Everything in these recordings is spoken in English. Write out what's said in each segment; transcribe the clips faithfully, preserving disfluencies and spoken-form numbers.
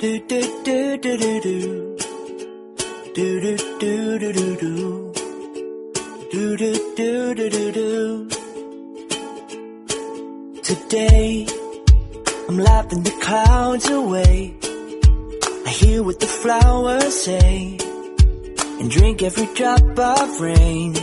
do do do do do do do do do do do do do do do do do do. Today I'm laughing the clouds away. I hear what the flowers say and drink every drop of rain.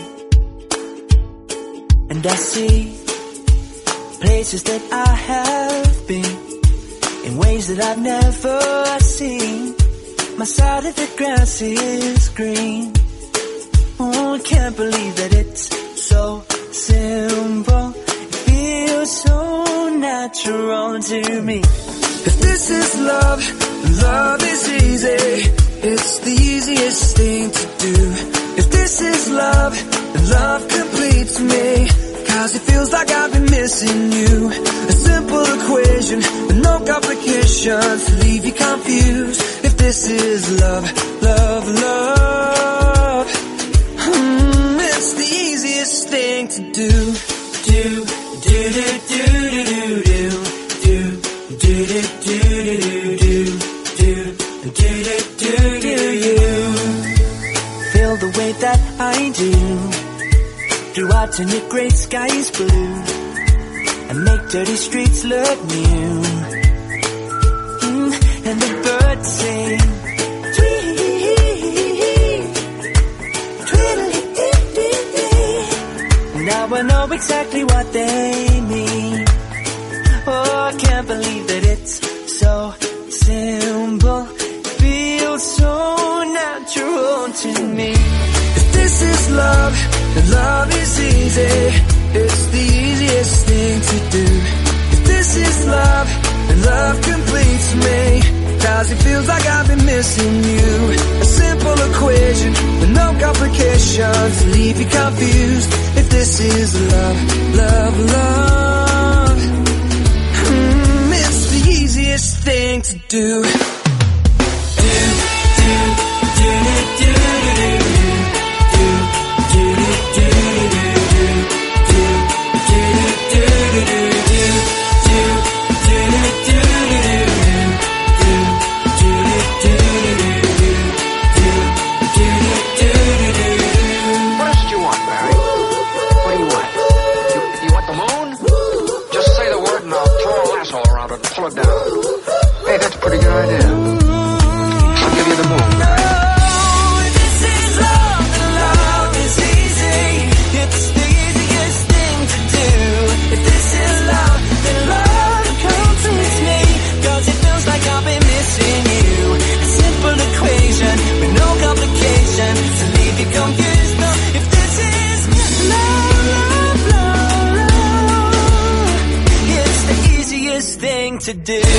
And I see places that I have been in ways that I've never seen. My side of the grass is green. Oh, I can't believe that it's so simple. It feels so natural to me. If this is love, love is easy. It's the easiest thing to do. If this is love, then love completes me. Cause it feels like I've been missing you. A simple equation with no complications to leave you confused. If this is love, love, love, hmm, it's the easiest thing to do. Do, do, do, do, do, do, do. Do, do, do, do, do, do. Do, do, do, do, do, you. Feel the way that I do. Throughout and your great skies blue, and make dirty streets look new. Mm, and the birds sing, tweet, tweedly-dee-dee-dee. Now I know exactly what they mean. Oh, I can't believe that it's so simple. Feels so natural to me. If this is love, then love is easy. It's the easiest thing to do. If this is love, then love completes me. Cause it feels like I've been missing you. A simple equation with no complications to leave you confused. If this is love, love, love, mm, it's the easiest thing to do. Do, do, do, do, do, do, do. Pull it down. Hey, that's a pretty good idea. I'll give you the moon. No, this is love, and love is easy. It's the easiest thing to do. If this is love, then love completes me. Cause it feels like I've been missing you. A simple equation with no complication to leave you confused. No, if this is love, love, love, love, it's the easiest thing to do.